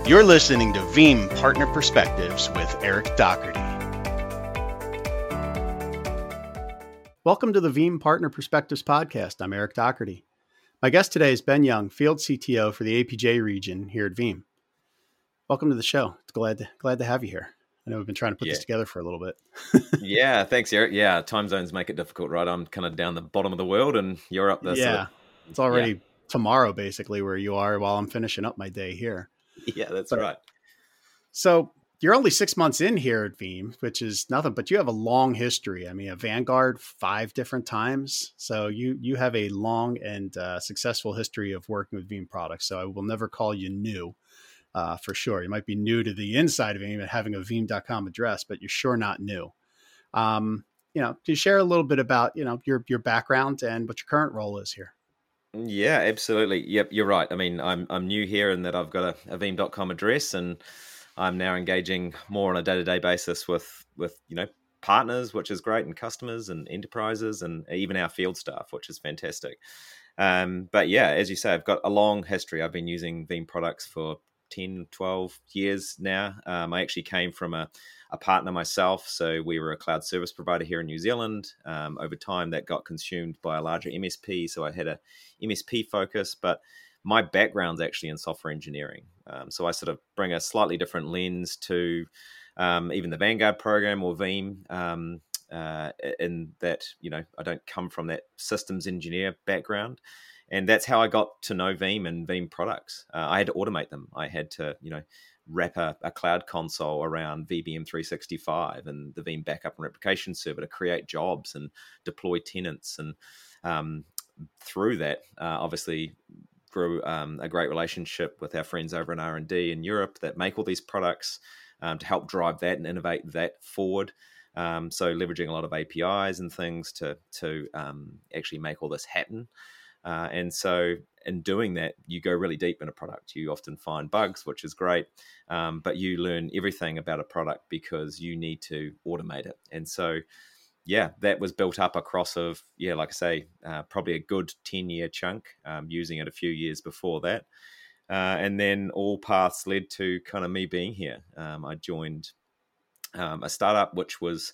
You're listening to Veeam Partner Perspectives with Eric Doherty. Welcome to the Veeam Partner Perspectives podcast. I'm Eric Doherty. My guest today is Ben Young, Field CTO for the APJ region here at Veeam. Welcome to the show. It's glad to have you here. I know we've been trying to put this together for a little bit. Yeah, thanks, Eric. Yeah, time zones make it difficult, right? I'm kind of down the bottom of the world and you're up there. Yeah, it's already tomorrow, basically, where you are while I'm finishing up my day here. Yeah, that's right. So you're only 6 months in here at Veeam, which is nothing, but you have a long history. I mean, at Vanguard 5 different times. So you have a long and successful history of working with Veeam products. So I will never call you new for sure. You might be new to the inside of Veeam and having a Veeam.com address, but you're sure not new. Do you share a little bit about, your background and what your current role is here? Yeah, absolutely. Yep, you're right. I mean, I'm new here in that I've got a Veeam.com address, and I'm now engaging more on a day-to-day basis with partners, which is great, and customers and enterprises, and even our field staff, which is fantastic. But yeah, as you say, I've got a long history. I've been using Veeam products for 10, 12 years now. I actually came from a partner myself. So we were a cloud service provider here in New Zealand. Over time, that got consumed by a larger MSP. So I had a MSP focus, but my background's actually in software engineering. So I sort of bring a slightly different lens to even the Vanguard program or Veeam, in that, I don't come from that systems engineer background. And that's how I got to know Veeam and Veeam products. I had to automate them. I had to, wrap a cloud console around VBM 365 and the Veeam backup and replication server to create jobs and deploy tenants. And through that, obviously, grew a great relationship with our friends over in R&D in Europe that make all these products to help drive that and innovate that forward. So leveraging a lot of APIs and things to actually make all this happen. And so in doing that, you go really deep in a product. You often find bugs, which is great, but you learn everything about a product because you need to automate it. And so, that was built up across like I say, probably a good 10-year chunk, using it a few years before that. And then all paths led to kind of me being here. I joined a startup, which was,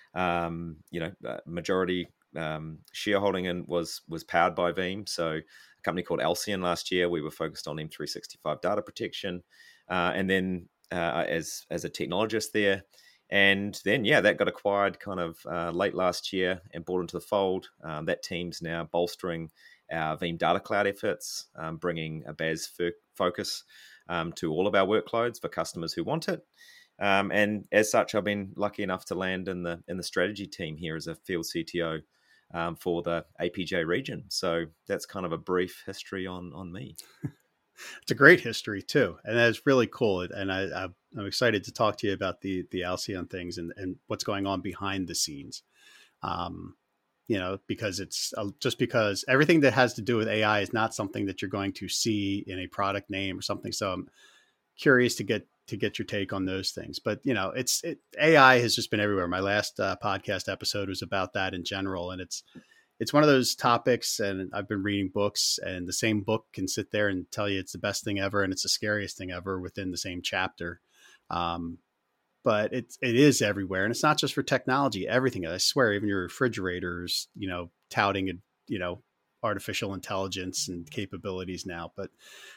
majority shareholding and was powered by Veeam. So a company called Alcyon last year, we were focused on M365 data protection, and then as a technologist there. And then, that got acquired kind of late last year and brought into the fold. That team's now bolstering our Veeam Data Cloud efforts, bringing a BAS focus to all of our workloads for customers who want it. And as such, I've been lucky enough to land in the strategy team here as a field CTO for the APJ region. So that's kind of a brief history on me. It's a great history too, and that's really cool. And I'm excited to talk to you about the Alcyon things and what's going on behind the scenes. Because it's just because everything that has to do with AI is not something that you're going to see in a product name or something. So I'm curious to get your take on those things. But AI has just been everywhere. My last podcast episode was about that in general, and it's one of those topics. And I've been reading books, and the same book can sit there and tell you it's the best thing ever and it's the scariest thing ever within the same chapter. But it is everywhere, and it's not just for technology. Everything, I swear, even your refrigerators, touting artificial intelligence and capabilities now. But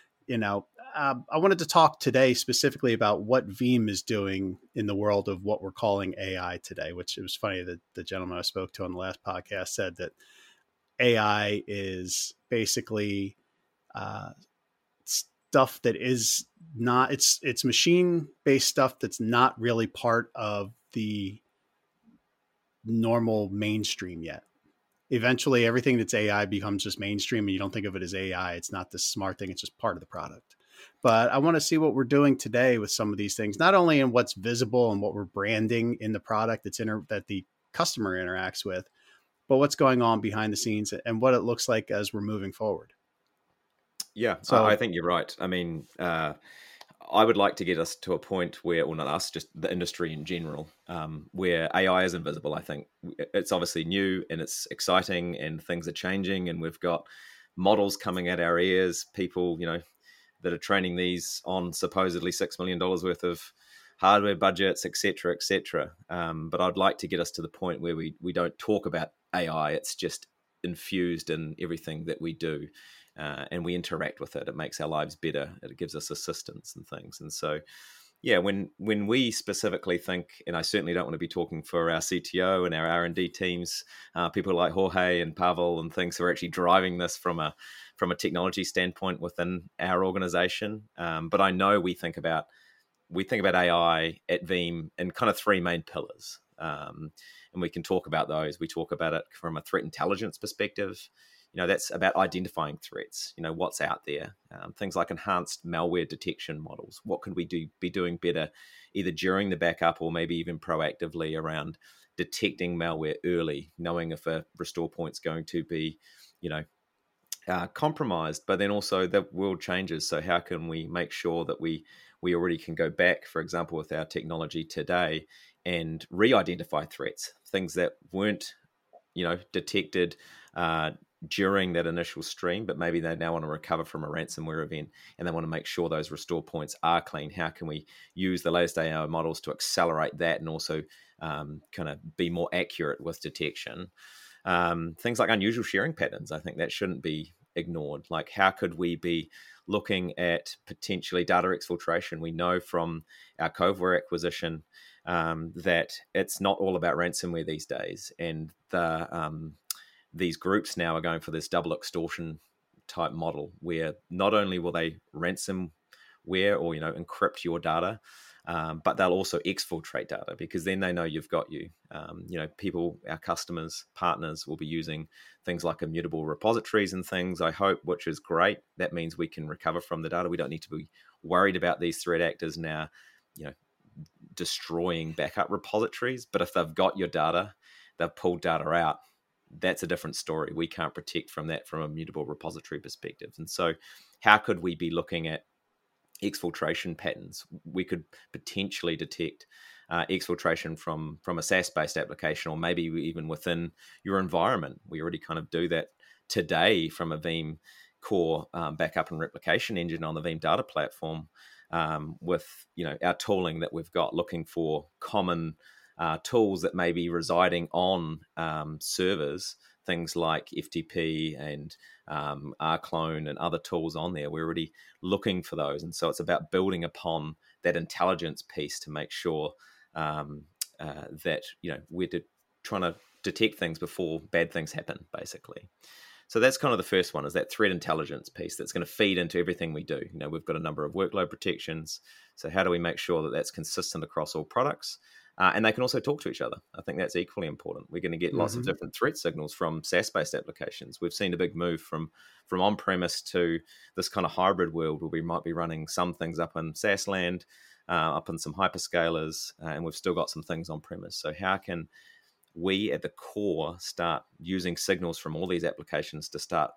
I wanted to talk today specifically about what Veeam is doing in the world of what we're calling AI today, which it was funny that the gentleman I spoke to on the last podcast said that AI is basically stuff that is not, it's machine-based stuff that's not really part of the normal mainstream yet. Eventually, everything that's AI becomes just mainstream, and you don't think of it as AI. It's not this smart thing. It's just part of the product. But I want to see what we're doing today with some of these things, not only in what's visible and what we're branding in the product that the customer interacts with, but what's going on behind the scenes and what it looks like as we're moving forward. Yeah, so I think you're right. I mean, I would like to get us to a point where, well, not us, just the industry in general, where AI is invisible. I think it's obviously new and it's exciting and things are changing and we've got models coming at our ears. People, that are training these on supposedly $6 million worth of hardware budgets, et cetera, et cetera. But I'd like to get us to the point where we don't talk about AI. It's just infused in everything that we do, and we interact with it. It makes our lives better. It gives us assistance and things. And so, yeah, when we specifically think, and I certainly don't want to be talking for our CTO and our R&D teams, people like Jorge and Pavel and things who are actually driving this from a technology standpoint within our organization. But I know we think about AI at Veeam in kind of three main pillars. And we can talk about those. We talk about it from a threat intelligence perspective. That's about identifying threats, what's out there. Things like enhanced malware detection models. What could we be doing better either during the backup or maybe even proactively around detecting malware early, knowing if a restore point's going to be, compromised, but then also the world changes. So how can we make sure that we already can go back, for example, with our technology today and re-identify threats, things that weren't, detected during that initial stream, but maybe they now want to recover from a ransomware event and they want to make sure those restore points are clean. How can we use the latest AI models to accelerate that and also kind of be more accurate with detection? Things like unusual sharing patterns, I think that shouldn't be ignored. Like, how could we be looking at potentially data exfiltration? We know from our Coveware acquisition that it's not all about ransomware these days, and these groups now are going for this double extortion type model, where not only will they ransomware or encrypt your data, but they'll also exfiltrate data, because then they know you've got you. People, our customers, partners will be using things like immutable repositories and things, I hope, which is great. That means we can recover from the data. We don't need to be worried about these threat actors now, destroying backup repositories. But if they've got your data, they've pulled data out, that's a different story. We can't protect from that from a mutable repository perspective. And so how could we be looking at exfiltration patterns? We could potentially detect exfiltration from a SaaS-based application, or maybe even within your environment. We already kind of do that today from a Veeam core backup and replication engine on the Veeam data platform, with our tooling that we've got, looking for common tools that may be residing on servers, things like FTP and rclone and other tools on there. We're already looking for those. And so it's about building upon that intelligence piece to make sure that, we're trying to detect things before bad things happen, basically. So that's kind of the first one, is that threat intelligence piece that's going to feed into everything we do. We've got a number of workload protections. So how do we make sure that that's consistent across all products? And they can also talk to each other. I think that's equally important. We're going to get lots of different threat signals from SaaS-based applications. We've seen a big move from on-premise to this kind of hybrid world, where we might be running some things up in SaaS land, up in some hyperscalers, and we've still got some things on-premise. So how can we at the core start using signals from all these applications to start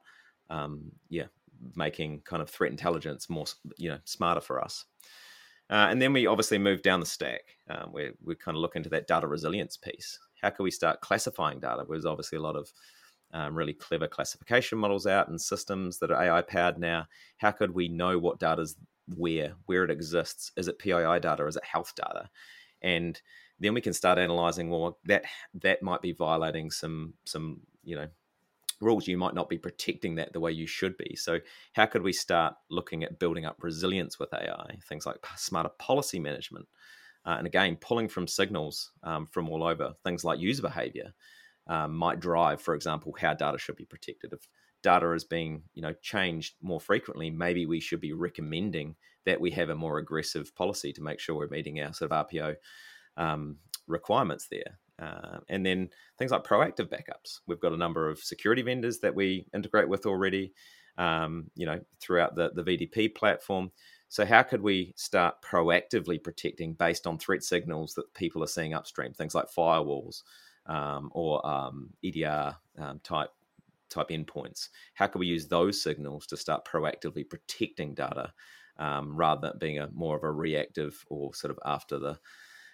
making kind of threat intelligence more smarter for us? And then we obviously move down the stack. We kind of look into that data resilience piece. How can we start classifying data? There's obviously a lot of really clever classification models out and systems that are AI powered now. How could we know what data's where it exists? Is it PII data? Is it health data? And then we can start analyzing, well, that might be violating some rules. You might not be protecting that the way you should be. So how could we start looking at building up resilience with AI? Things like smarter policy management. And again, pulling from signals from all over. Things like user behavior might drive, for example, how data should be protected. If data is being changed more frequently, maybe we should be recommending that we have a more aggressive policy to make sure we're meeting our sort of RPO requirements there. And then things like proactive backups. We've got a number of security vendors that we integrate with already, throughout the VDP platform. So how could we start proactively protecting based on threat signals that people are seeing upstream? Things like firewalls or EDR type endpoints. How can we use those signals to start proactively protecting data rather than being more of a reactive or sort of after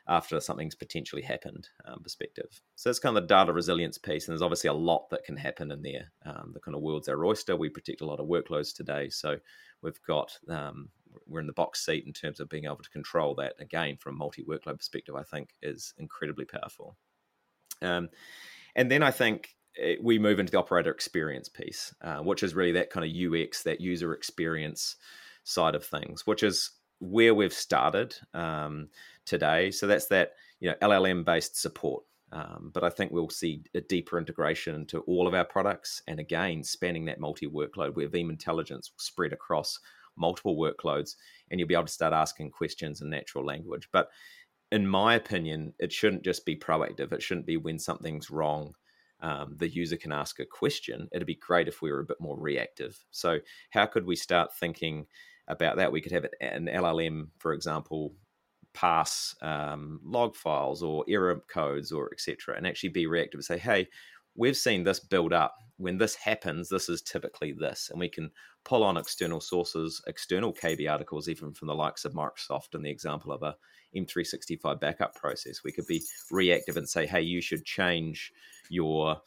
after something's potentially happened perspective. So that's kind of the data resilience piece. And there's obviously a lot that can happen in there. The kind of world's our oyster. We protect a lot of workloads today. So we've got, we're in the box seat in terms of being able to control that. Again, from a multi-workload perspective, I think is incredibly powerful. And then I think we move into the operator experience piece, which is really that kind of UX, that user experience side of things, which is where we've started today. So that's that, LLM-based support. But I think we'll see a deeper integration into all of our products. And again, spanning that multi-workload where Veeam Intelligence will spread across multiple workloads, and you'll be able to start asking questions in natural language. But in my opinion, it shouldn't just be proactive. It shouldn't be when something's wrong, the user can ask a question. It'd be great if we were a bit more reactive. So how could we start thinking about that? We could have an LLM, for example, pass log files or error codes or etc., and actually be reactive and say, hey, we've seen this build up. When this happens, this is typically this. And we can pull on external sources, external KB articles, even from the likes of Microsoft and the example of a M365 backup process. We could be reactive and say, hey, you should change your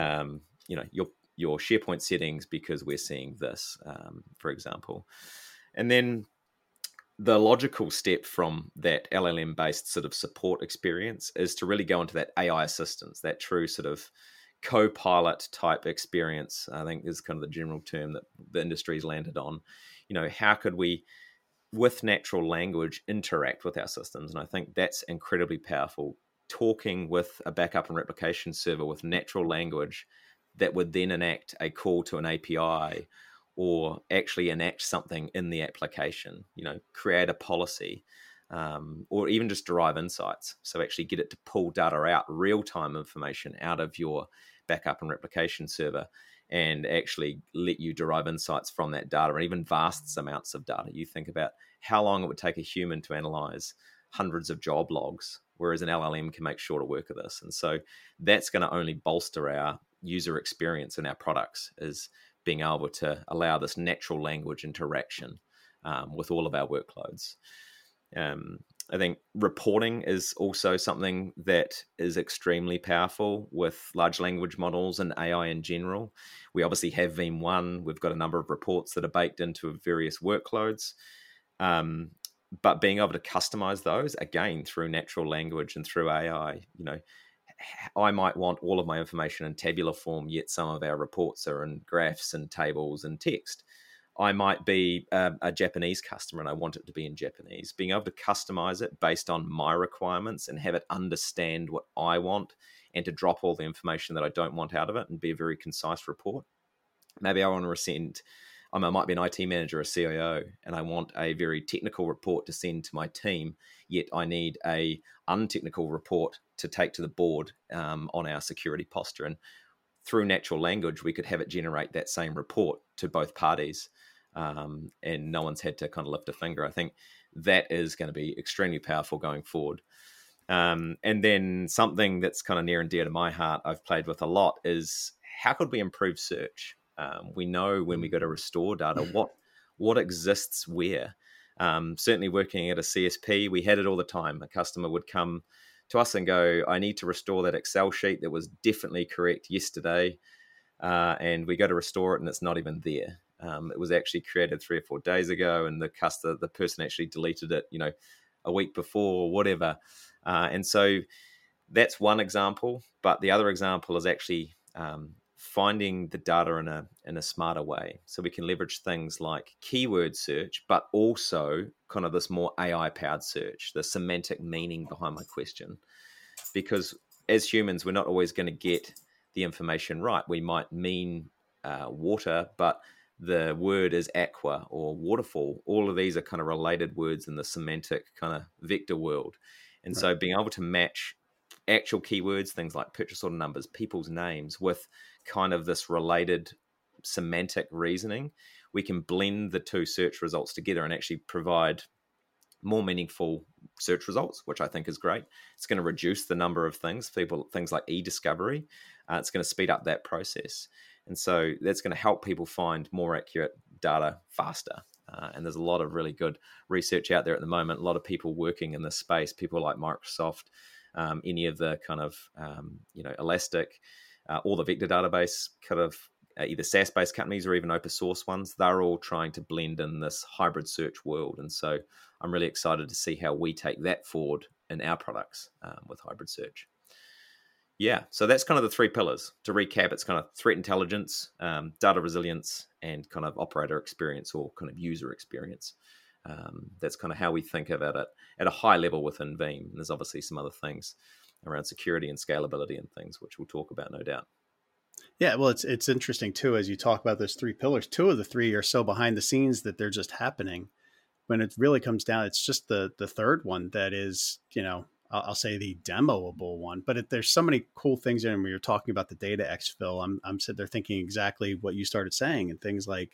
SharePoint settings because we're seeing this, for example. And then the logical step from that LLM-based sort of support experience is to really go into that AI assistance, that true sort of co-pilot type experience, I think is kind of the general term that the industry's landed on. How could we, with natural language, interact with our systems? And I think that's incredibly powerful. Talking with a backup and replication server with natural language that would then enact a call to an API or actually enact something in the application, create a policy, or even just derive insights. So actually get it to pull data out, real-time information out of your backup and replication server, and actually let you derive insights from that data, and even vast amounts of data. You think about how long it would take a human to analyze hundreds of job logs, whereas an LLM can make shorter work of this. And so that's going to only bolster our user experience in our products, is being able to allow this natural language interaction with all of our workloads. I think reporting is also something that is extremely powerful with large language models and AI in general. We obviously have Veeam One. We've got a number of reports that are baked into various workloads. But being able to customize those, again, through natural language and through AI, I might want all of my information in tabular form, yet some of our reports are in graphs and tables and text. I might be a Japanese customer and I want it to be in Japanese. Being able to customize it based on my requirements and have it understand what I want, and to drop all the information that I don't want out of it and be a very concise report. Maybe I want to send, I might be an IT manager, a CIO, and I want a very technical report to send to my team, yet I need a untechnical report to take to the board on our security posture. And through natural language, we could have it generate that same report to both parties. And no one's had to kind of lift a finger. I think that is going to be extremely powerful going forward. And then something that's kind of near and dear to my heart, I've played with a lot, is how could we improve search? We know when we go to restore data, what exists where. Certainly working at a CSP, we had it all the time. A customer would come to us and go, I need to restore that Excel sheet that was definitely correct yesterday. And we go to restore it and it's not even there. It was actually created 3 or 4 days ago, and the person actually deleted it, a week before or whatever. And so that's one example. But the other example is actually finding the data in a smarter way. So we can leverage things like keyword search, but also kind of this more AI-powered search, the semantic meaning behind my question. Because as humans, we're not always going to get the information right. We might mean water, but the word is aqua or waterfall. All of these are kind of related words in the semantic kind of vector world. And right. So being able to match actual keywords, things like purchase order numbers, people's names, with kind of this related semantic reasoning, we can blend the two search results together and actually provide more meaningful search results, which I think is great. It's going to reduce the number of things like e-discovery. It's going to speed up that process. And so that's going to help people find more accurate data faster. And there's a lot of really good research out there at the moment. A lot of people working in this space, people like Microsoft, any of the kind of, Elastic, all the vector database kind of either SaaS-based companies or even open source ones, they're all trying to blend in this hybrid search world. And so I'm really excited to see how we take that forward in our products with hybrid search. Yeah, so that's kind of the three pillars. To recap, it's kind of threat intelligence, data resilience, and kind of operator experience or kind of user experience. That's kind of how we think about it at a high level within Veeam. And there's obviously some other things around security and scalability and things, which we'll talk about, no doubt. Yeah, well, it's interesting too, as you talk about those three pillars. Two of the three are so behind the scenes that they're just happening. When it really comes down, it's just the third one that is, I'll say the demoable one. But there's so many cool things in it. When you're talking about the data exfil, I'm sitting there thinking exactly what you started saying, and things like,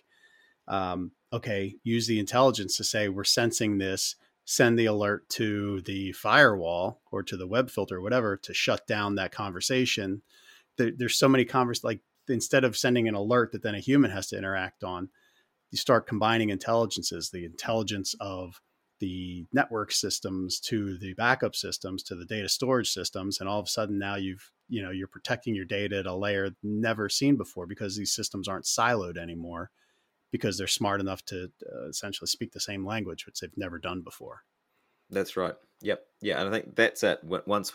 okay, use the intelligence to say we're sensing this, send the alert to the firewall or to the web filter or whatever to shut down that conversation. There's so many like instead of sending an alert that then a human has to interact on, you start combining intelligences, the intelligence of the network systems to the backup systems to the data storage systems. And all of a sudden now you're protecting your data at a layer never seen before, because these systems aren't siloed anymore, because they're smart enough to essentially speak the same language, which they've never done before. That's right. Yep. Yeah. And I think that's it. Once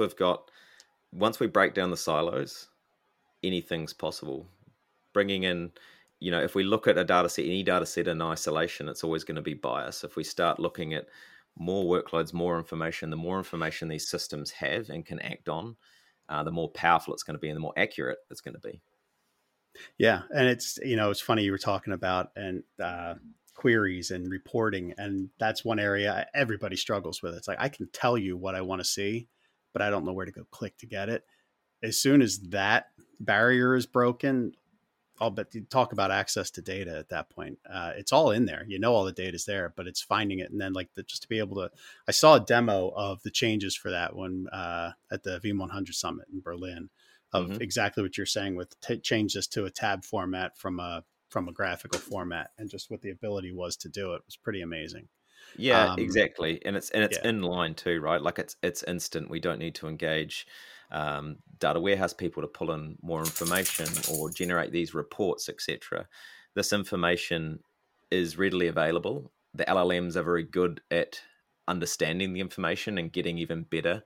we break down the silos, anything's possible. Bringing in, if we look at a data set, any data set in isolation, it's always going to be biased. If we start looking at more workloads, more information, the more information these systems have and can act on, the more powerful it's going to be and the more accurate it's going to be. Yeah. And it's funny you were talking about and queries and reporting. And that's one area everybody struggles with. It's like, I can tell you what I want to see, but I don't know where to go click to get it. As soon as that barrier is broken, I'll bet you talk about access to data at that point. It's all in there. All the data is there, but it's finding it. And then just to be able to, I saw a demo of the changes for that one at the Veeam 100 Summit in Berlin of exactly what you're saying with change this to a tab format from a graphical format, and just what the ability was to do it was pretty amazing. Yeah, exactly. And it's in line too, right? Like it's instant. We don't need to engage data warehouse people to pull in more information or generate these reports, etc. This information is readily available. The LLMs are very good at understanding the information and getting even better,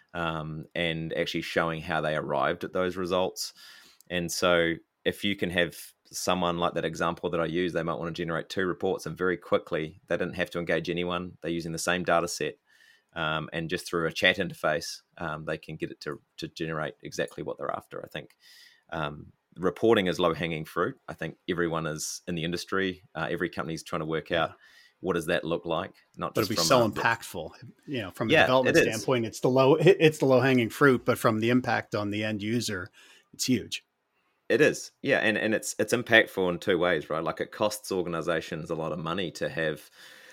and actually showing how they arrived at those results. And so if you can have someone like that example that I use, they might want to generate 2 reports, and very quickly, they didn't have to engage anyone. They're using the same data set, and just through a chat interface, they can get it to generate exactly what they're after. I think reporting is low-hanging fruit. I think everyone is in the industry. Every company's trying to work out what does that look like. Not but just it'd be so impactful. From a development it standpoint, it's the low-hanging fruit, but from the impact on the end user, it's huge. It is, yeah, and it's impactful in 2 ways, right? Like it costs organizations a lot of money to have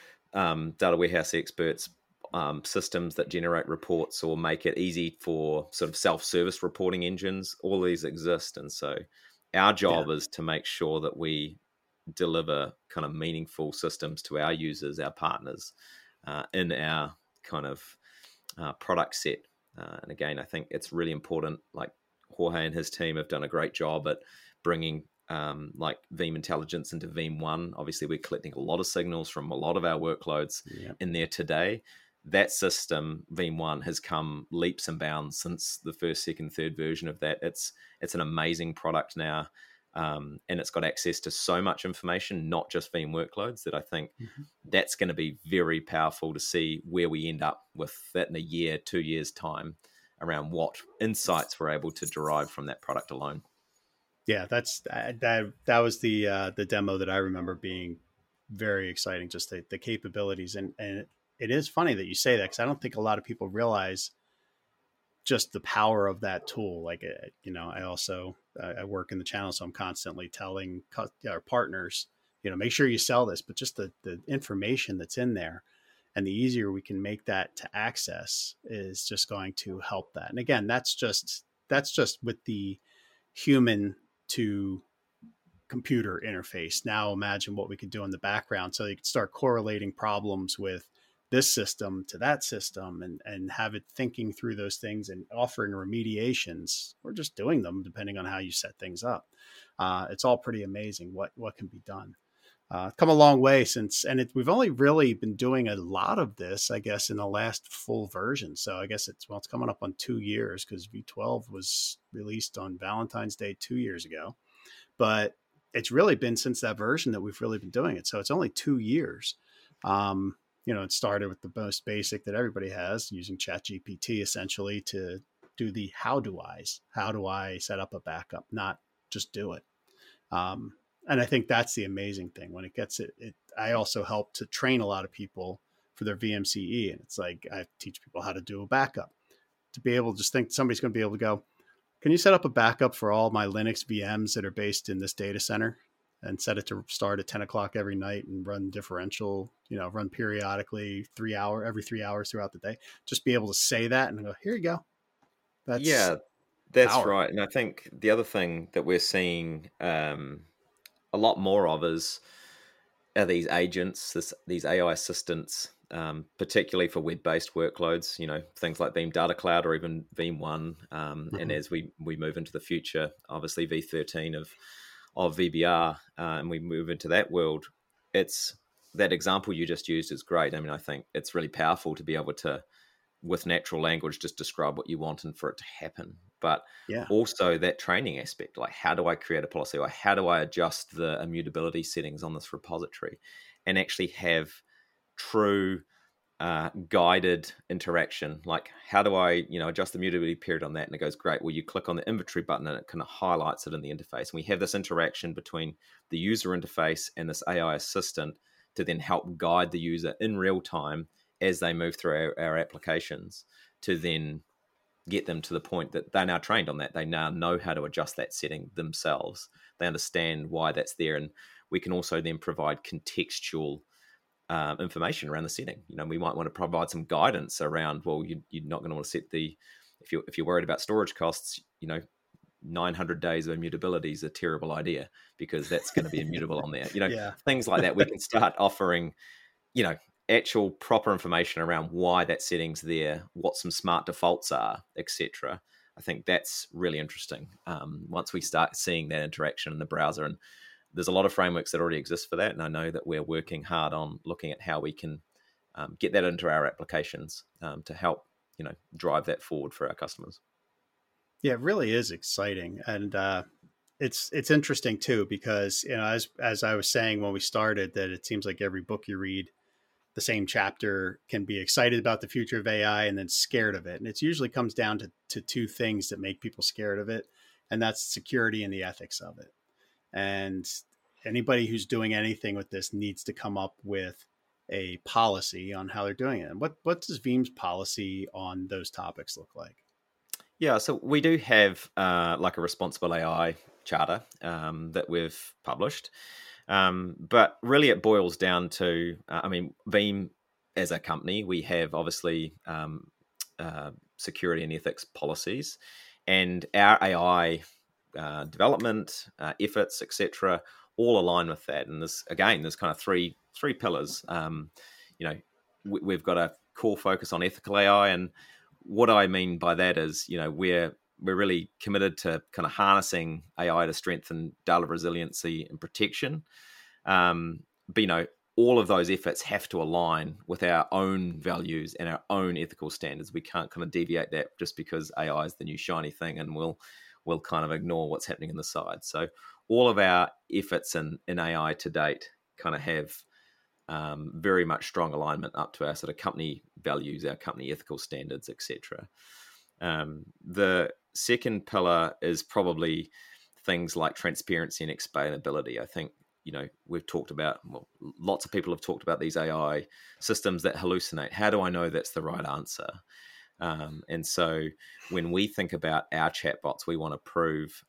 data warehouse experts, systems that generate reports or make it easy for sort of self-service reporting engines. All these exist, and so our job is to make sure that we deliver kind of meaningful systems to our users, our partners, in our kind of product set. And again, I think it's really important. Like Jorge and his team have done a great job at bringing like Veeam Intelligence into Veeam One. Obviously, we're collecting a lot of signals from a lot of our workloads in there today. That system, Veeam One, has come leaps and bounds since the first, second, third version of that. It's an amazing product now, and it's got access to so much information, not just Veeam workloads, that I think that's going to be very powerful to see where we end up with that in a year, 2 years' time, around what insights we're able to derive from that product alone. Yeah, that was the demo that I remember being very exciting, just the capabilities. And it is funny that you say that, because I don't think a lot of people realize just the power of that tool. Like, I also, I work in the channel, so I'm constantly telling our partners, make sure you sell this, but just the information that's in there, and the easier we can make that to access is just going to help that. And again, that's just with the human to computer interface. Now imagine what we could do in the background. So you could start correlating problems with this system to that system and have it thinking through those things and offering remediations or just doing them depending on how you set things up. It's all pretty amazing what can be done. Come a long way since, and we've only really been doing a lot of this, I guess, in the last full version. So I guess it's coming up on 2 years because V12 was released on Valentine's Day 2 years ago, but it's really been since that version that we've really been doing it. So it's only 2 years. It started with the most basic that everybody has, using ChatGPT essentially to do the how do I set up a backup, not just do it. And I think that's the amazing thing when it gets it. I also help to train a lot of people for their VMCE. And it's like, I teach people how to do a backup, to be able to just think somebody's going to be able to go, can you set up a backup for all my Linux VMs that are based in this data center and set it to start at 10 o'clock every night and run differential, run periodically every 3 hours throughout the day. Just be able to say that and go, here you go. That's power. Right. And I think the other thing that we're seeing a lot more of are these agents, these AI assistants, particularly for web-based workloads, things like Veeam Data Cloud or even Veeam One. And as we move into the future, obviously V13 of VBR, and we move into that world, it's that example you just used is great. I mean, I think it's really powerful to be able to, with natural language, just describe what you want and for it to happen. But also that training aspect, like how do I create a policy or how do I adjust the immutability settings on this repository and actually have true guided interaction? Like how do I, adjust the mutability period on that? And it goes, great. Well, you click on the inventory button and it kind of highlights it in the interface. And we have this interaction between the user interface and this AI assistant to then help guide the user in real time as they move through our applications to then get them to the point that they're now trained on that. They now know how to adjust that setting themselves. They understand why that's there. And we can also then provide contextual information around the setting. We might want to provide some guidance around, well, you're not going to want to set if you're worried about storage costs, 900 days of immutability is a terrible idea because that's going to be immutable on there. Things like that. We can start offering, actual proper information around why that setting's there, what some smart defaults are, etc. I think that's really interesting once we start seeing that interaction in the browser. And there's a lot of frameworks that already exist for that. And I know that we're working hard on looking at how we can get that into our applications to help, drive that forward for our customers. Yeah, it really is exciting. And it's interesting too, because, as I was saying when we started, that it seems like every book you read, the same chapter can be excited about the future of AI and then scared of it. And it usually comes down to two things that make people scared of it. And that's security and the ethics of it. And anybody who's doing anything with this needs to come up with a policy on how they're doing it. And what does Veeam's policy on those topics look like? Yeah, so we do have like a responsible AI charter that we've published. But really it boils down to, Veeam as a company, we have obviously security and ethics policies, and our AI development efforts, etc., all align with that. And there's kind of three pillars. We've got a core focus on ethical AI, and what I mean by that is, we're really committed to kind of harnessing AI to strengthen data resiliency and protection. But, all of those efforts have to align with our own values and our own ethical standards. We can't kind of deviate that just because AI is the new shiny thing and we'll kind of ignore what's happening on the side. So all of our efforts in AI to date kind of have very much strong alignment up to our sort of company values, our company ethical standards, etc. The second pillar is probably things like transparency and explainability. I think, we've talked about, lots of people have talked about these AI systems that hallucinate. How do I know that's the right answer? And so when we think about our chatbots, we want to prove,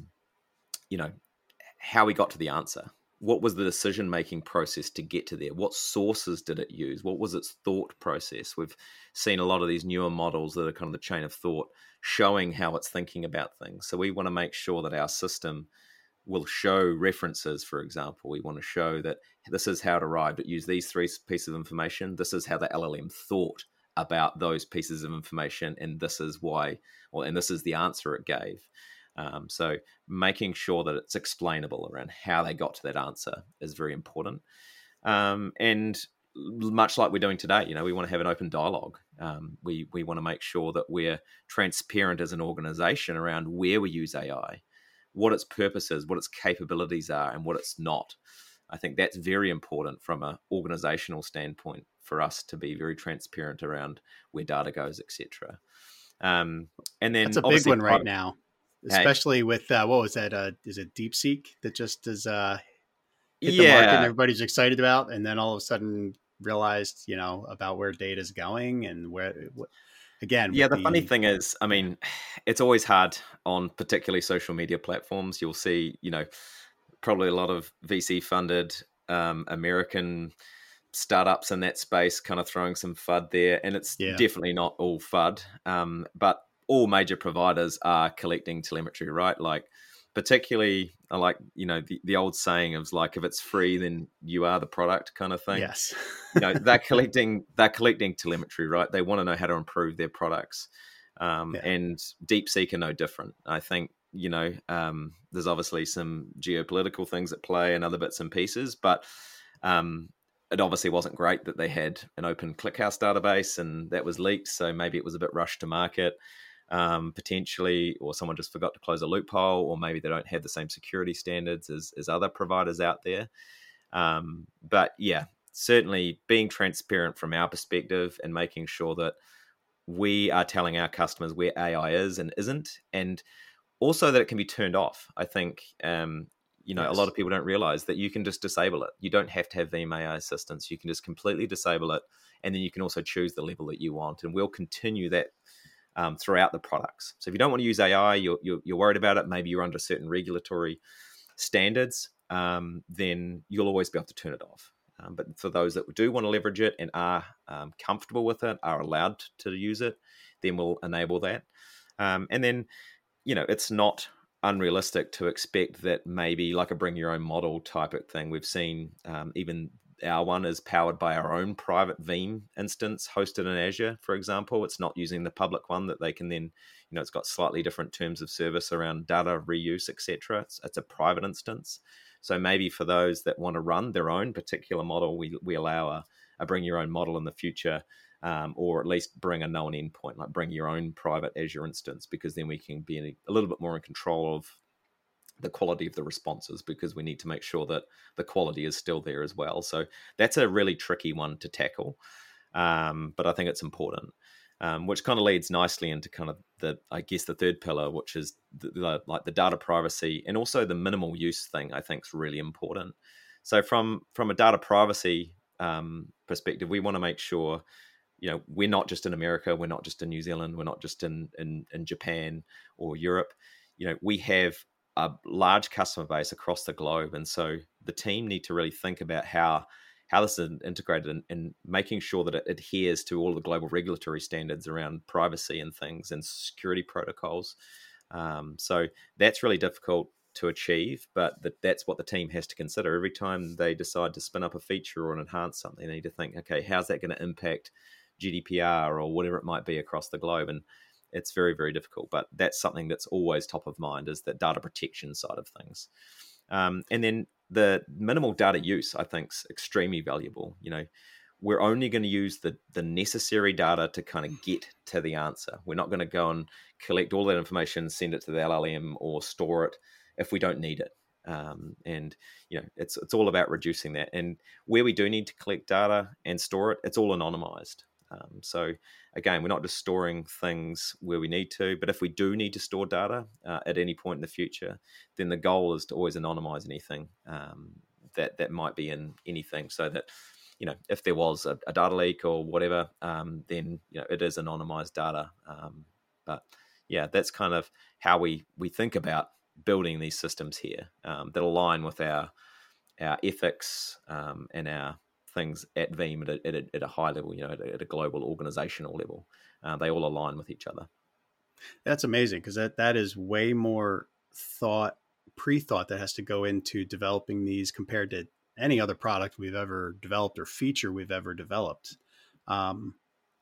how we got to the answer. What was the decision-making process to get to there? What sources did it use? What was its thought process? We've seen a lot of these newer models that are kind of the chain of thought showing how it's thinking about things. So we want to make sure that our system will show references, for example. We want to show that this is how it arrived. It used these three pieces of information. This is how the LLM thought about those pieces of information, and this is why, and this is the answer it gave. So making sure that it's explainable around how they got to that answer is very important. And much like we're doing today, we want to have an open dialogue. We want to make sure that we're transparent as an organization around where we use AI, what its purpose is, what its capabilities are, and what it's not. I think that's very important from an organizational standpoint for us to be very transparent around where data goes, etc. And then that's a big one right now, especially with what was that? Is it DeepSeek that just is hit the market and everybody's excited about, and then all of a sudden realized about where data is going and again. Yeah, the funny thing is, I mean, it's always hard on particularly social media platforms. You'll see, probably a lot of VC funded American startups in that space kind of throwing some FUD there, and it's definitely not all FUD, but all major providers are collecting telemetry, right? Like, particularly like the old saying of like, if it's free then you are the product kind of thing. Yes. They're collecting telemetry, right? They want to know how to improve their products. And DeepSeek are no different. I think there's obviously some geopolitical things at play and other bits and pieces, but it obviously wasn't great that they had an open ClickHouse database and that was leaked, so maybe it was a bit rushed to market. Potentially, or someone just forgot to close a loophole, or maybe they don't have the same security standards as other providers out there. But yeah, certainly being transparent from our perspective and making sure that we are telling our customers where AI is and isn't, and also that it can be turned off. I think a lot of people don't realize that you can just disable it. You don't have to have Veeam AI assistance. You can just completely disable it, and then you can also choose the level that you want, and we'll continue that throughout the products. So if you don't want to use AI, you're worried about it, maybe you're under certain regulatory standards, then you'll always be able to turn it off. But for those that do want to leverage it and are comfortable with it, are allowed to use it, then we'll enable that. And then, it's not unrealistic to expect that maybe like a bring your own model type of thing. We've seen even our one is powered by our own private Veeam instance hosted in Azure, for example. It's not using the public one that they can then, it's got slightly different terms of service around data reuse, etc. It's a private instance. So maybe for those that want to run their own particular model, we allow a bring your own model in the future, or at least bring a known endpoint, like bring your own private Azure instance, because then we can be a little bit more in control of the quality of the responses, because we need to make sure that the quality is still there as well. So that's a really tricky one to tackle, but I think it's important, which kind of leads nicely into kind of the third pillar, which is the data privacy and also the minimal use thing. I think is really important. So from a data privacy perspective, we want to make sure we're not just in America, we're not just in New Zealand, we're not just in Japan or Europe. We have a large customer base across the globe, and so the team need to really think about how this is integrated and making sure that it adheres to all the global regulatory standards around privacy and things and security protocols. So that's really difficult to achieve, but that's what the team has to consider every time they decide to spin up a feature or enhance something. They need to think, okay, how's that going to impact GDPR or whatever it might be across the globe? And it's very, very difficult, but that's something that's always top of mind, is that data protection side of things. And then the minimal data use, I think, is extremely valuable. We're only going to use the necessary data to kind of get to the answer. We're not going to go and collect all that information, send it to the LLM, or store it if we don't need it. And it's all about reducing that. And where we do need to collect data and store it, it's all anonymized. So again, we're not just storing things where we need to, but if we do need to store data at any point in the future, then the goal is to always anonymize anything that might be in anything, so that if there was a data leak or whatever, then it is anonymized data. But yeah, that's kind of how we think about building these systems here that align with our ethics and our things at Veeam at a high level, at a global organizational level. They all align with each other. That's amazing, because that is way more thought pre-thought that has to go into developing these compared to any other product we've ever developed or feature we've ever developed. Um,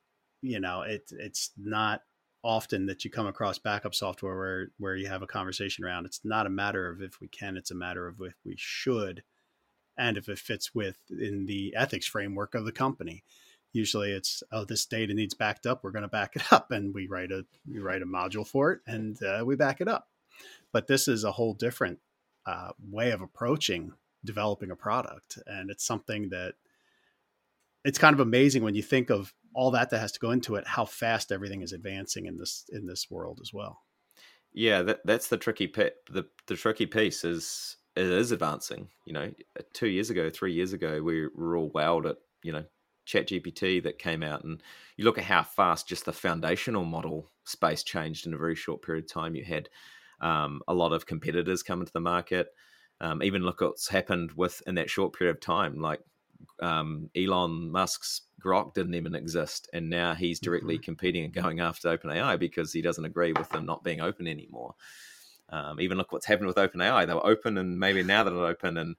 it's not often that you come across backup software where you have a conversation around. It's not a matter of if we can, it's a matter of if we should, and if it fits in the ethics framework of the company. Usually it's, oh, this data needs backed up, we're going to back it up, and we write a module for it, and we back it up. But this is a whole different way of approaching developing a product, and it's something that it's kind of amazing when you think of all that has to go into it, how fast everything is advancing in this world as well. Yeah, that's the tricky the tricky piece is it is advancing. 2 years ago, 3 years ago, we were all wowed at ChatGPT that came out, and you look at how fast just the foundational model space changed in a very short period of time. You had a lot of competitors come into the market. Even look what's happened in that short period of time, like Elon Musk's Grok didn't even exist, and now he's directly competing and going after OpenAI because he doesn't agree with them not being open anymore. Even look what's happened with OpenAI. They were open, and maybe now they're not open, and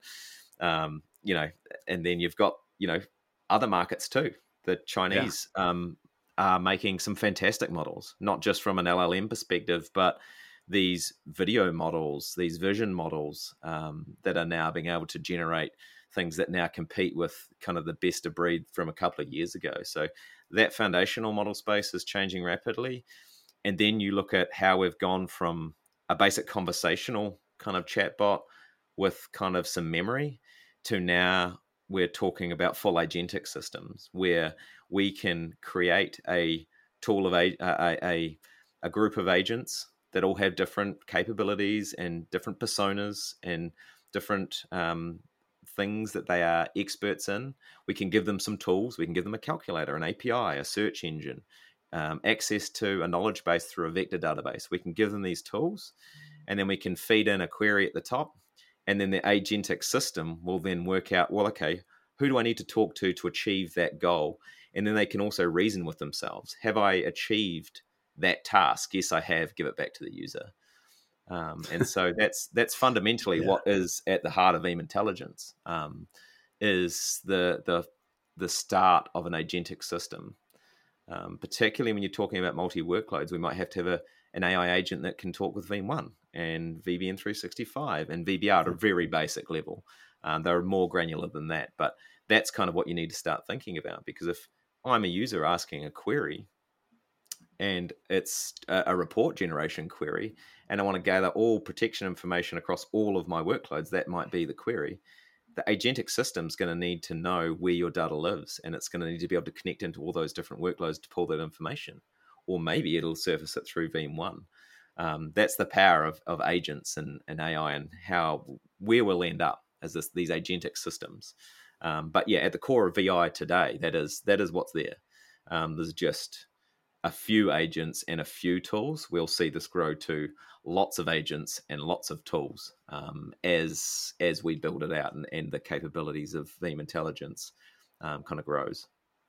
and then you've got other markets too. The Chinese are making some fantastic models, not just from an LLM perspective, but these video models, these vision models that are now being able to generate things that now compete with kind of the best of breed from a couple of years ago. So that foundational model space is changing rapidly. And then you look at how we've gone from a basic conversational kind of chatbot with kind of some memory to now we're talking about full agentic systems where we can create a tool of a group of agents that all have different capabilities and different personas and different things that they are experts in. We can give them some tools. We can give them a calculator, an API, a search engine, access to a knowledge base through a vector database. We can give them these tools, and then we can feed in a query at the top, and then the agentic system will then work out, well, okay, who do I need to talk to achieve that goal? And then they can also reason with themselves. Have I achieved that task? Yes, I have. Give it back to the user. And so that's fundamentally what is at the heart of Veeam Intelligence, is the start of an agentic system. Particularly when you're talking about multi-workloads, we might have to have an AI agent that can talk with Veeam 1 and VBN 365 and VBR at a very basic level. They're more granular than that, but that's kind of what you need to start thinking about, because if I'm a user asking a query, and it's a report generation query, and I want to gather all protection information across all of my workloads, that might be the query. The agentic system is going to need to know where your data lives, and it's going to need to be able to connect into all those different workloads to pull that information. Or maybe it'll surface it through Veeam 1. That's the power of agents and AI, and where we'll end up as these agentic systems. But yeah, at the core of VI today, that is what's there. There's just a few agents and a few tools. We'll see this grow to lots of agents and lots of tools as we build it out, and the capabilities of Veeam Intelligence kind of grows.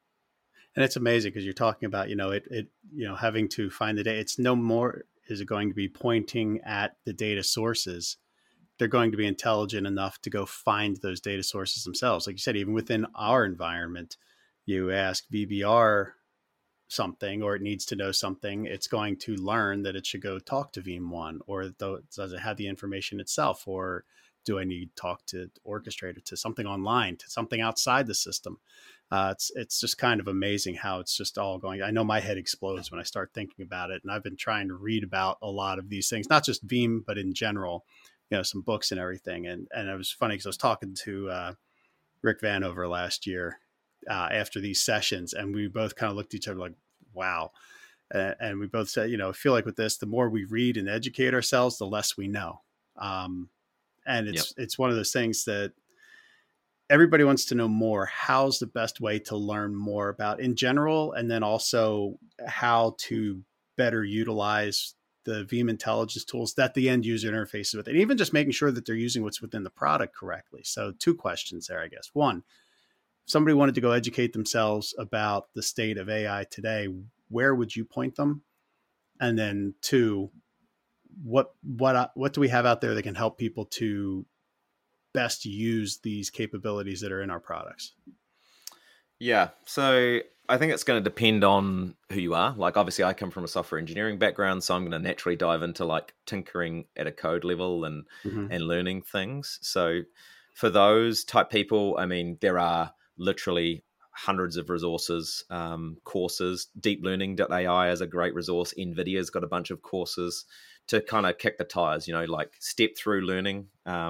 And it's amazing because you're talking about, having to find the data. It's no more is it going to be pointing at the data sources. They're going to be intelligent enough to go find those data sources themselves. Like you said, even within our environment, you ask VBR something, or it needs to know something, it's going to learn that it should go talk to Veeam 1, or does it have the information itself, or do I need to talk to Orchestrator, to something online, to something outside the system? It's just kind of amazing how it's just all going. I know my head explodes when I start thinking about it, and I've been trying to read about a lot of these things, not just Veeam, but in general, some books and everything. And it was funny because I was talking to Rick Vanover last year after these sessions, and we both kind of looked at each other like, wow. And we both said, I feel like with this, the more we read and educate ourselves, the less we know. And it's one of those things that everybody wants to know more. How's the best way to learn more about in general, and then also how to better utilize the Veeam Intelligence tools that the end user interfaces with, and even just making sure that they're using what's within the product correctly. So 2 questions there, I guess. One, if somebody wanted to go educate themselves about the state of AI today, where would you point them? And then 2, what do we have out there that can help people to best use these capabilities that are in our products? Yeah. So I think it's going to depend on who you are. Like, obviously I come from a software engineering background, so I'm going to naturally dive into like tinkering at a code level and learning things. So for those type people, I mean, there are literally hundreds of resources, courses. Deeplearning.ai is a great resource. NVIDIA's got a bunch of courses to kind of kick the tires, like step through learning,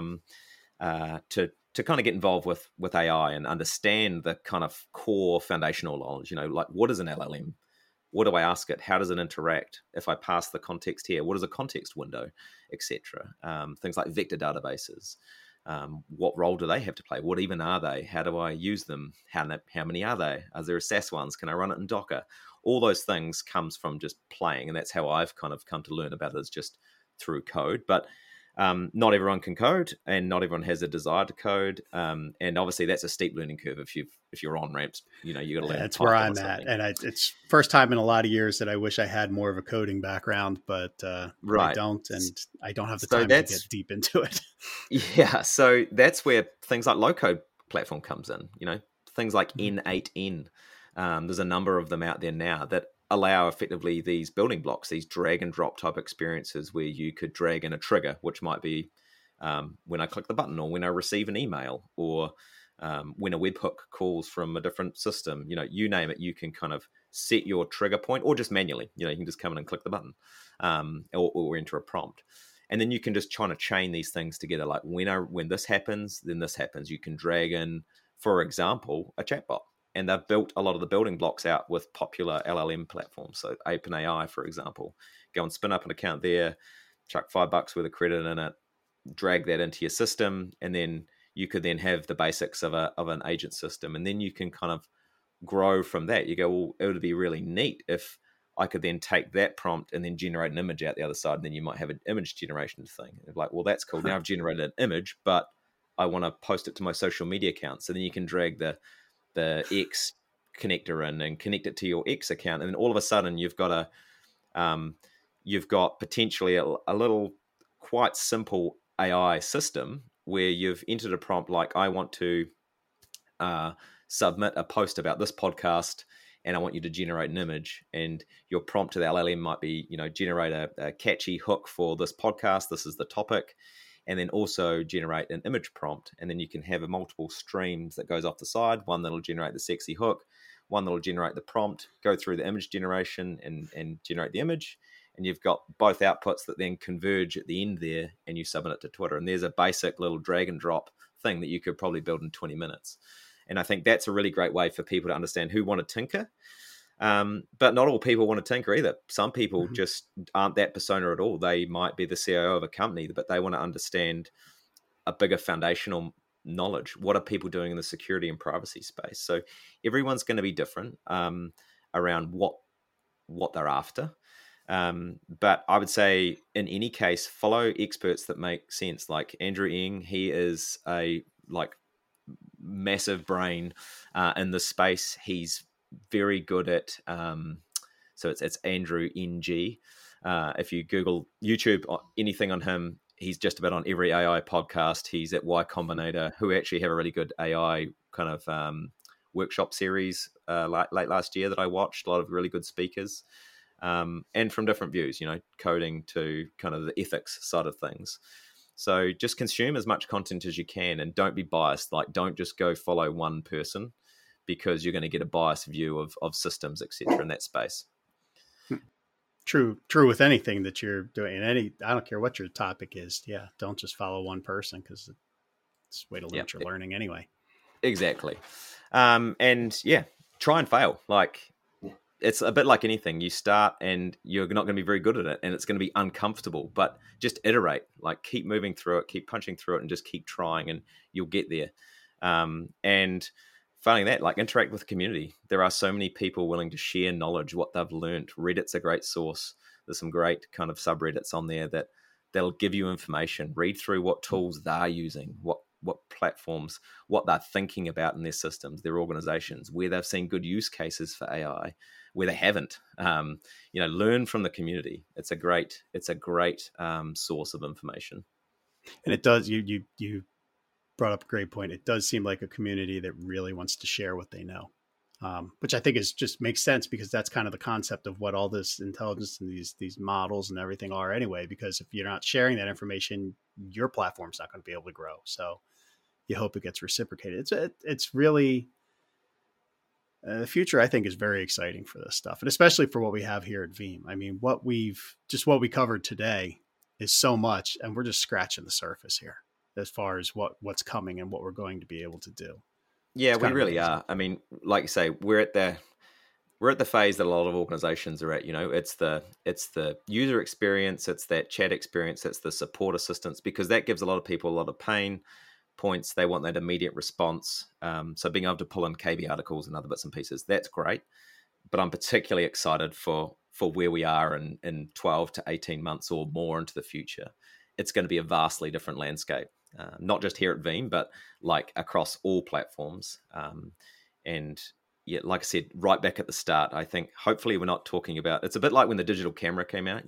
to kind of get involved with AI and understand the kind of core foundational knowledge, like what is an LLM? What do I ask it? How does it interact? If I pass the context here, what is a context window, etc. Things like vector databases. What role do they have to play? What even are they? How do I use them? How many are they? Are there SaaS ones? Can I run it in Docker? All those things comes from just playing, and that's how I've kind of come to learn about it, is just through code. But not everyone can code, and not everyone has a desire to code. And obviously, that's a steep learning curve. If you're on ramps, you got to learn. That's where I'm at, and it's first time in a lot of years that I wish I had more of a coding background, but I don't, and I don't have the time to get deep into it. Yeah, so that's where things like low code platform comes in. Things like N8N. There's a number of them out there now that allow effectively these building blocks, these drag and drop type experiences where you could drag in a trigger, which might be when I click the button, or when I receive an email, or when a webhook calls from a different system. You name it, you can kind of set your trigger point, or just manually, you can just come in and click the button, or enter a prompt. And then you can just try to chain these things together. Like when this happens, then this happens. You can drag in, for example, a chatbot. And they've built a lot of the building blocks out with popular LLM platforms. So OpenAI, for example, go and spin up an account there, chuck $5 worth of credit in it, drag that into your system, and then you could then have the basics of an agent system. And then you can kind of grow from that. You go, well, it would be really neat if I could then take that prompt and then generate an image out the other side. And then you might have an image generation thing. Like, well, that's cool. Now I've generated an image, but I want to post it to my social media account. So then you can drag the X connector in and connect it to your X account, and then all of a sudden you've got potentially a little quite simple AI system where you've entered a prompt like, I want to submit a post about this podcast, and I want you to generate an image. And your prompt to the LLM might be, generate a catchy hook for this podcast. This is the topic. And then also generate an image prompt. And then you can have multiple streams that goes off the side. One that'll generate the sexy hook, one that'll generate the prompt, go through the image generation and generate the image. And you've got both outputs that then converge at the end there, and you submit it to Twitter. And there's a basic little drag and drop thing that you could probably build in 20 minutes. And I think that's a really great way for people to understand who want to tinker. But not all people want to tinker either. Some people just aren't that persona at all. They might be the CIO of a company, but they want to understand a bigger foundational knowledge. What are people doing in the security and privacy space? So everyone's going to be different around what they're after. But I would say in any case, follow experts that make sense. Like Andrew Ng, he is a massive brain in this space. He's very good at so it's Andrew NG. If you Google YouTube or anything on him, he's just about on every AI podcast. He's at Y Combinator, who actually have a really good AI kind of workshop series late last year that I watched. A lot of really good speakers, and from different views, coding to kind of the ethics side of things. So just consume as much content as you can, and don't be biased. Like, don't just go follow one person, because you're going to get a biased view of systems, etc. in that space. True with anything that you're doing. I don't care what your topic is. Yeah, don't just follow one person, because it's a way to limit your learning anyway. Exactly. And yeah, try and fail. Like, it's a bit like anything. You start and you're not going to be very good at it, and it's going to be uncomfortable, but just iterate. Like, keep moving through it, keep punching through it, and just keep trying, and you'll get there. And failing that, like, interact with the community. There are so many people willing to share knowledge, what they've learned. Reddit's a great source. There's some great kind of subreddits on there that'll give you information. Read through what tools they're using, what platforms, what they're thinking about in their systems, their organizations, where they've seen good use cases for AI, where they haven't. Learn from the community. It's a great source of information. And it does. You brought up a great point. It does seem like a community that really wants to share what they know, which I think is just makes sense, because that's kind of the concept of what all this intelligence and these models and everything are anyway. Because if you're not sharing that information, your platform's not going to be able to grow. So you hope it gets reciprocated. It's really the future, I think, is very exciting for this stuff, and especially for what we have here at Veeam. I mean, what we covered today is so much, and we're just scratching the surface here as far as what's coming and what we're going to be able to do. Yeah, we really are. I mean, like you say, we're at the phase that a lot of organizations are at. It's the user experience, it's that chat experience, it's the support assistance, because that gives a lot of people a lot of pain points. They want that immediate response. So being able to pull in KB articles and other bits and pieces, that's great. But I'm particularly excited for where we are in 12 to 18 months or more into the future. It's going to be a vastly different landscape, not just here at Veeam, but like across all platforms. And yeah, like I said, right back at the start, I think hopefully we're not talking about, it's a bit like when the digital camera came out,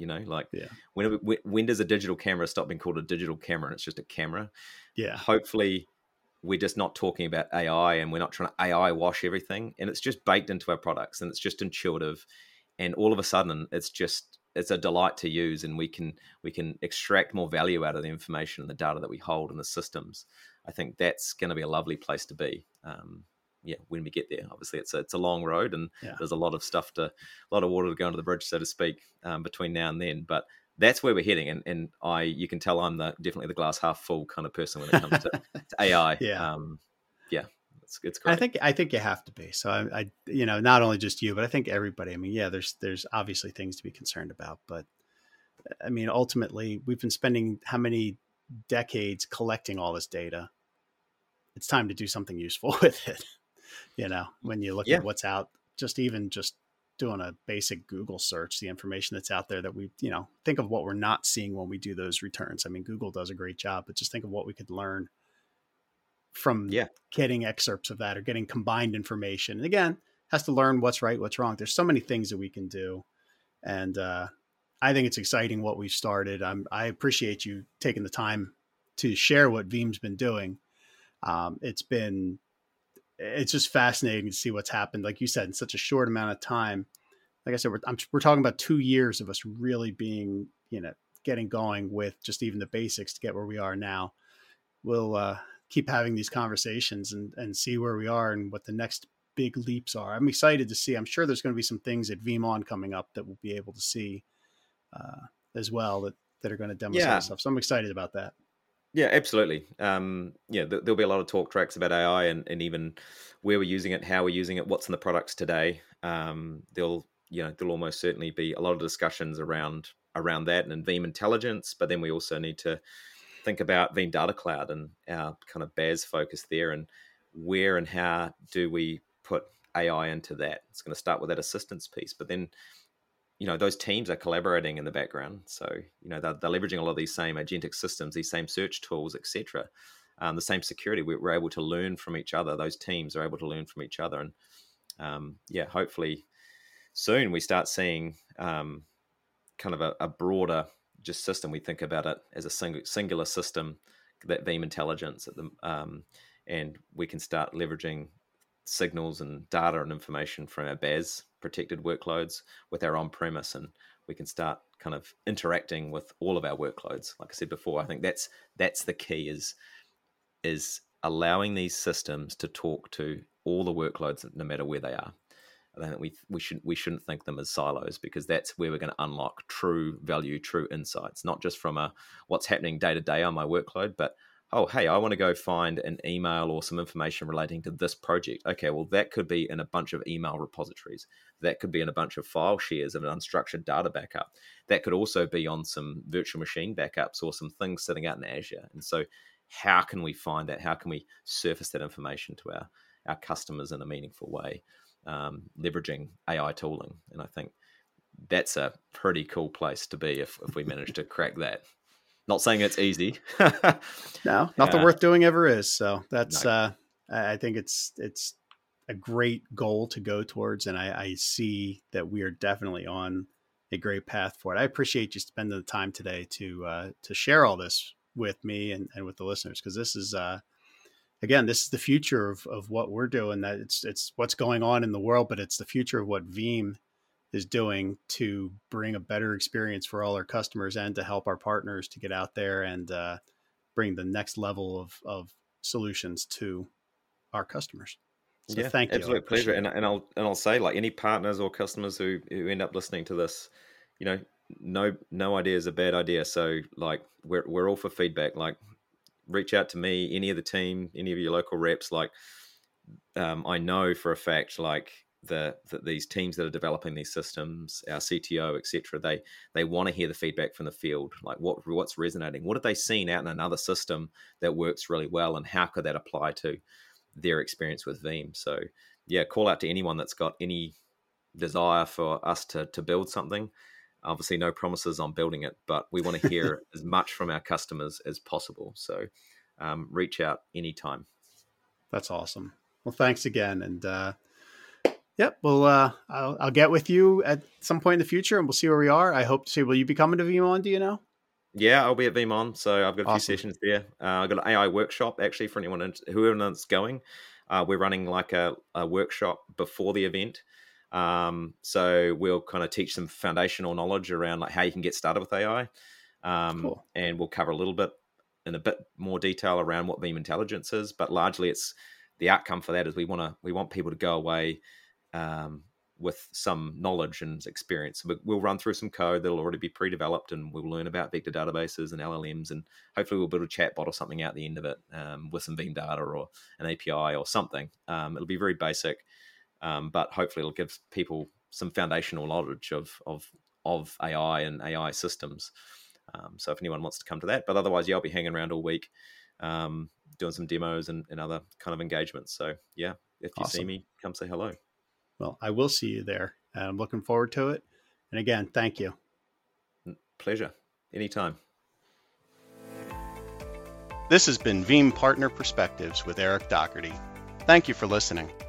when does a digital camera stop being called a digital camera and it's just a camera? Yeah. Hopefully we're just not talking about AI, and we're not trying to AI wash everything, and it's just baked into our products, and it's just intuitive. And all of a sudden it's a delight to use, and we can extract more value out of the information and the data that we hold in the systems. I think that's going to be a lovely place to be. When we get there. Obviously it's a long road, and there's a lot of water to go under the bridge, so to speak, between now and then. But that's where we're heading, and you can tell I'm definitely the glass half full kind of person when it comes to AI. It's great. I think you have to be. So I not only just you, but I think everybody. I mean, there's obviously things to be concerned about, but I mean, ultimately, we've been spending how many decades collecting all this data? It's time to do something useful with it. When you look at what's out, just doing a basic Google search, the information that's out there that we, think of what we're not seeing when we do those returns. I mean, Google does a great job, but just think of what we could learn from getting excerpts of that or getting combined information. And again, has to learn what's right, what's wrong. There's so many things that we can do. And I think it's exciting what we've started. I appreciate you taking the time to share what Veeam's been doing. It's just fascinating to see what's happened. Like you said, in such a short amount of time. Like I said, we're talking about 2 years of us really being, getting going with just even the basics to get where we are now. We'll keep having these conversations and see where we are and what the next big leaps are. I'm excited to see. I'm sure there's going to be some things at VeeamON coming up that we'll be able to see as well that are going to demonstrate stuff. So I'm excited about that. Yeah, absolutely. There'll be a lot of talk tracks about AI and even where we're using it, how we're using it, what's in the products today. There'll almost certainly be a lot of discussions around that and Veeam Intelligence, but then we also need to think about Veeam Data Cloud and our kind of BAS focus there, and where and how do we put AI into that. It's going to start with that assistance piece, but then those teams are collaborating in the background. So, they're leveraging a lot of these same agentic systems, these same search tools, etc. The same security. We're able to learn from each other. Those teams are able to learn from each other. And hopefully soon we start seeing kind of a broader just system. We think about it as a singular system, that Veeam Intelligence, and we can start leveraging signals and data and information from our BAS protected workloads with our on-premise, and we can start kind of interacting with all of our workloads. Like I said before, I think that's the key is allowing these systems to talk to all the workloads no matter where they are. I think we shouldn't think them as silos, because that's where we're going to unlock true value, true insights, not just from what's happening day to day on my workload, but oh, hey, I want to go find an email or some information relating to this project. Okay, well, that could be in a bunch of email repositories. That could be in a bunch of file shares of an unstructured data backup. That could also be on some virtual machine backups or some things sitting out in Azure. And so how can we find that? How can we surface that information to our customers in a meaningful way, leveraging AI tooling? And I think that's a pretty cool place to be if we manage to crack that. Not saying it's easy. No, nothing worth doing ever is. So that's, No. I think it's a great goal to go towards. And I see that we are definitely on a great path for it. I appreciate you spending the time today to share all this with me and with the listeners. Cause this is, again, this is the future of what we're doing. That it's what's going on in the world, but it's the future of what Veeam is doing to bring a better experience for all our customers and to help our partners to get out there and bring the next level of solutions to our customers. So thank you. Absolute pleasure. And I'll say, like, any partners or customers who end up listening to this, no idea is a bad idea. So like we're all for feedback. Like, reach out to me, any of the team, any of your local reps. Like, I know for a fact, like that these teams that are developing these systems, our CTO, etc., they want to hear the feedback from the field. Like, what's resonating? What have they seen out in another system that works really well, and how could that apply to their experience with Veeam? So call out to anyone that's got any desire for us to build something. Obviously, no promises on building it, but we want to hear as much from our customers as possible. So reach out anytime. That's awesome. Well, thanks again. And well, I'll get with you at some point in the future and we'll see where we are. I hope to see, will you be coming to VeeamON? Do you know? Yeah, I'll be at VeeamON. So I've got a few sessions there. I've got an AI workshop actually for whoever's going. We're running like a workshop before the event. So we'll kind of teach some foundational knowledge around like how you can get started with AI. Cool. And we'll cover a little bit in a bit more detail around what Veeam Intelligence is, but largely it's the outcome for that is we want people to go away with some knowledge and experience. We'll run through some code that'll already be pre-developed, and we'll learn about vector databases and LLMs, and hopefully we'll build a chatbot or something out the end of it with some Veeam data or an API or something. It'll be very basic, but hopefully it'll give people some foundational knowledge of AI and AI systems. So if anyone wants to come to that, but otherwise, I'll be hanging around all week, doing some demos and other kind of engagements. So if you see me, come say hello. Well, I will see you there. I'm looking forward to it. And again, thank you. Pleasure. Anytime. This has been Veeam Partner Perspectives with Eric Doherty. Thank you for listening.